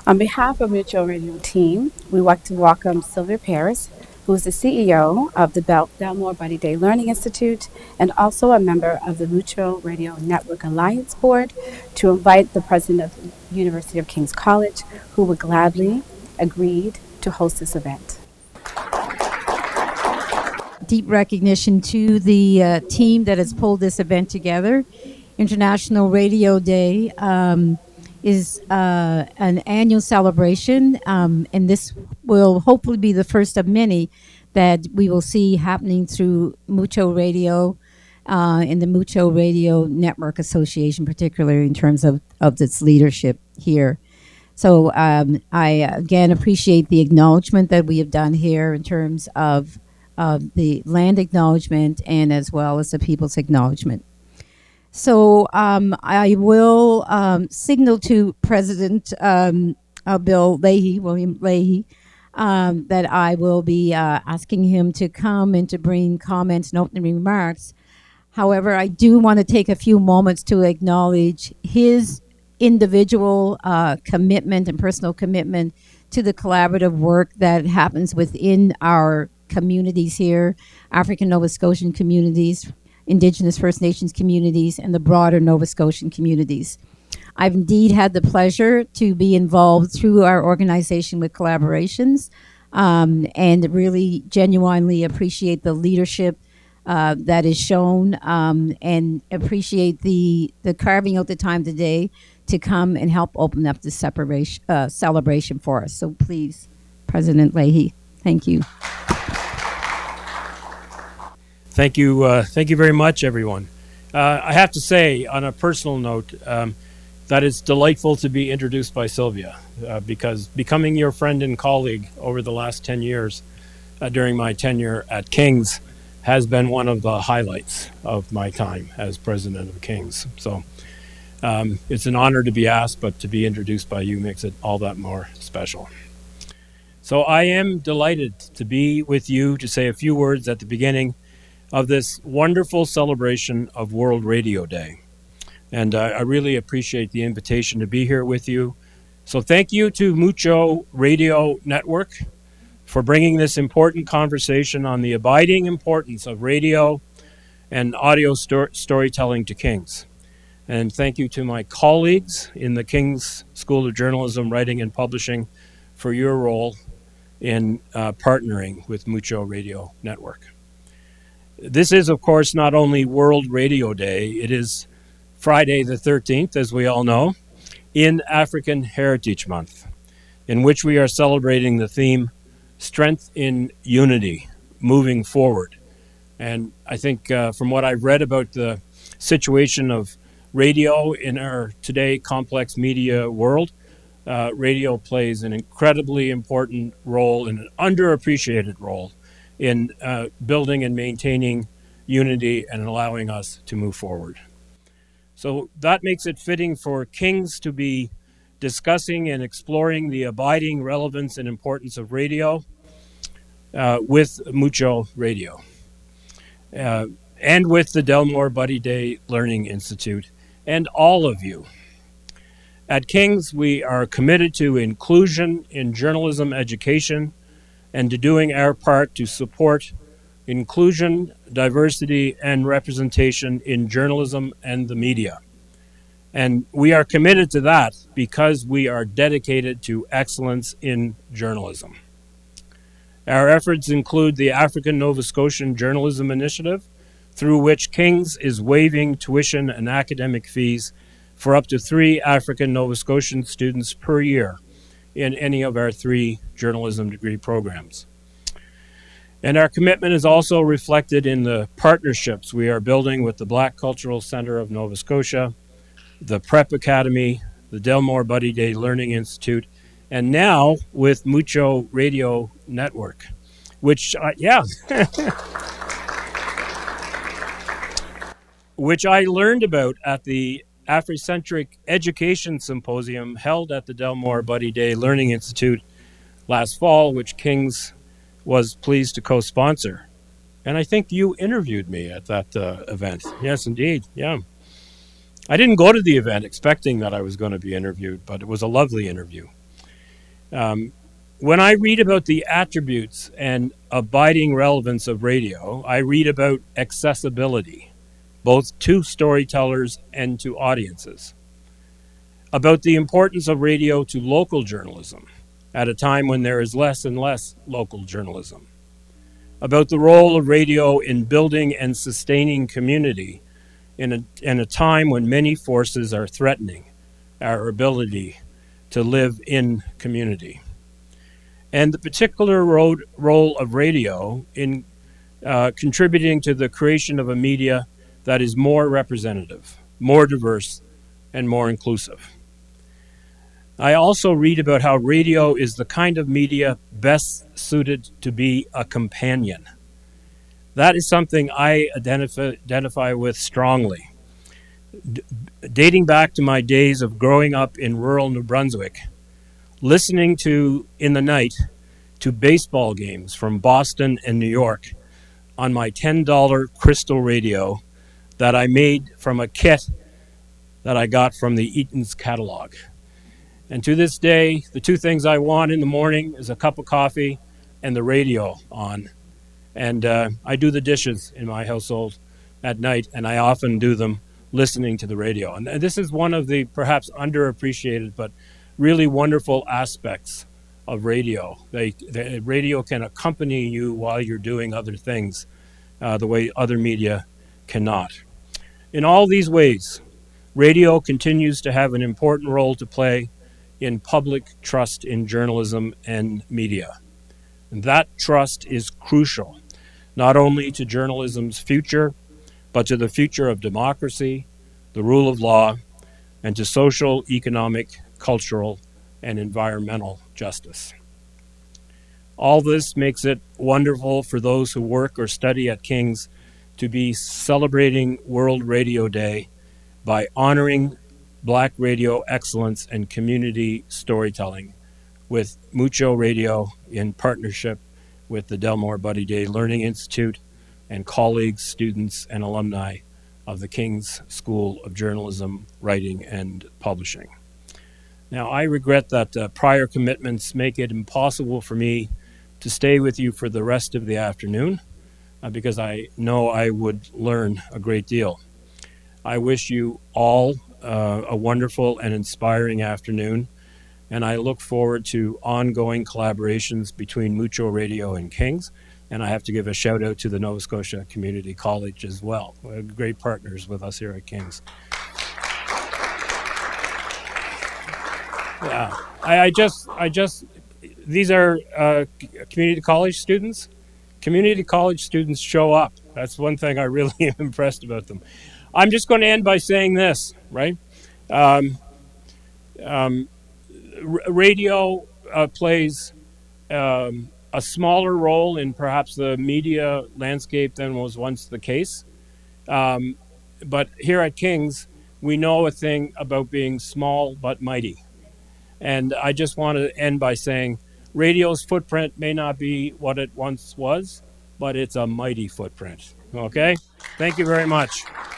On behalf of Mutual Radio team, we would like to welcome Sylvia Paris, who is the CEO of the Delmore Buddy Day Learning Institute and also a member of the Mutual Radio Network Alliance Board, to invite the president of the University of King's College, who would gladly agreed to host this event. Deep recognition to the team that has pulled this event together. International Radio Day is an annual celebration, and this will hopefully be the first of many that we will see happening through Mucho Radio and the Mucho Radio Network Association, particularly in terms of its leadership here. So I again appreciate the acknowledgement that we have done here in terms of the land acknowledgement and as well as the people's acknowledgement. So I will signal to President Bill Leahy, William Leahy, that I will be asking him to come and to bring comments and opening remarks. However, I do want to take a few moments to acknowledge his individual commitment and personal commitment to the collaborative work that happens within our communities here, African Nova Scotian communities, Indigenous First Nations communities, and the broader Nova Scotian communities. I've indeed had the pleasure to be involved through our organization with collaborations and really genuinely appreciate the leadership that is shown and appreciate the carving out the time today to come and help open up this celebration for us. So please, President Leahy, thank you. Thank you very much, everyone. I have to say, on a personal note, that it's delightful to be introduced by Sylvia, because becoming your friend and colleague over the last 10 years during my tenure at King's has been one of the highlights of my time as president of King's. So it's an honor to be asked, but to be introduced by you makes it all that more special. So I am delighted to be with you to say a few words at the beginning of this wonderful celebration of World Radio Day. And I really appreciate the invitation to be here with you. So thank you to Mucho Radio Network for bringing this important conversation on the abiding importance of radio and audio storytelling to King's. And thank you to my colleagues in the King's School of Journalism, Writing and Publishing for your role in partnering with Mucho Radio Network. This is, of course, not only World Radio Day, it is Friday the 13th, as we all know, in African Heritage Month, in which we are celebrating the theme, Strength in Unity, Moving Forward. And I think from what I've read about the situation of radio in our today complex media world, radio plays an incredibly important role and an underappreciated role in building and maintaining unity and allowing us to move forward. So that makes it fitting for King's to be discussing and exploring the abiding relevance and importance of radio with Mucho Radio and with the Delmore Buddy Day Learning Institute and all of you. At King's, we are committed to inclusion in journalism education and to doing our part to support inclusion, diversity, and representation in journalism and the media. And we are committed to that because we are dedicated to excellence in journalism. Our efforts include the African Nova Scotian Journalism Initiative, through which King's is waiving tuition and academic fees for up to 3 African Nova Scotian students per year in any of our 3 journalism degree programs. And our commitment is also reflected in the partnerships we are building with the Black Cultural Centre of Nova Scotia, the Prep Academy, the Delmore Buddy Day Learning Institute, and now with Mucho Radio Network, which, which I learned about at the Afrocentric Education Symposium held at the Delmore Buddy Day Learning Institute last fall, which King's was pleased to co-sponsor. And I think you interviewed me at that event. Yes, indeed. Yeah. I didn't go to the event expecting that I was going to be interviewed, but it was a lovely interview. When I read about the attributes and abiding relevance of radio, I read about accessibility, both to storytellers and to audiences, about the importance of radio to local journalism at a time when there is less and less local journalism, about the role of radio in building and sustaining community in a time when many forces are threatening our ability to live in community, and the particular role of radio in contributing to the creation of a media that is more representative, more diverse, and more inclusive. I also read about how radio is the kind of media best suited to be a companion. That is something I identify with strongly. Dating back to my days of growing up in rural New Brunswick, listening to, in the night, to baseball games from Boston and New York on my $10 crystal radio that I made from a kit that I got from the Eaton's catalog. And to this day, the two things I want in the morning is a cup of coffee and the radio on. And I do the dishes in my household at night, and I often do them listening to the radio. And this is one of the perhaps underappreciated but really wonderful aspects of radio. The radio can accompany you while you're doing other things, the way other media cannot. In all these ways, radio continues to have an important role to play in public trust in journalism and media. And that trust is crucial, not only to journalism's future, but to the future of democracy, the rule of law, and to social, economic, cultural, and environmental justice. All this makes it wonderful for those who work or study at King's to be celebrating World Radio Day by honoring Black radio excellence and community storytelling with Mucho Radio in partnership with the Delmore Buddy Day Learning Institute and colleagues, students, and alumni of the King's School of Journalism, Writing, and Publishing. Now, I regret that prior commitments make it impossible for me to stay with you for the rest of the afternoon because I know I would learn a great deal. I wish you all a wonderful and inspiring afternoon, and I look forward to ongoing collaborations between Mucho Radio and King's. And I have to give a shout out to the Nova Scotia Community College as well. We're great partners with us here at King's. Yeah, I just, these are community college students. Community college students show up. That's one thing I really am impressed about them. I'm just going to end by saying this, right? Radio plays a smaller role in perhaps the media landscape than was once the case. But here at King's, we know a thing about being small but mighty. And I just want to end by saying radio's footprint may not be what it once was, but it's a mighty footprint. Okay? Thank you very much.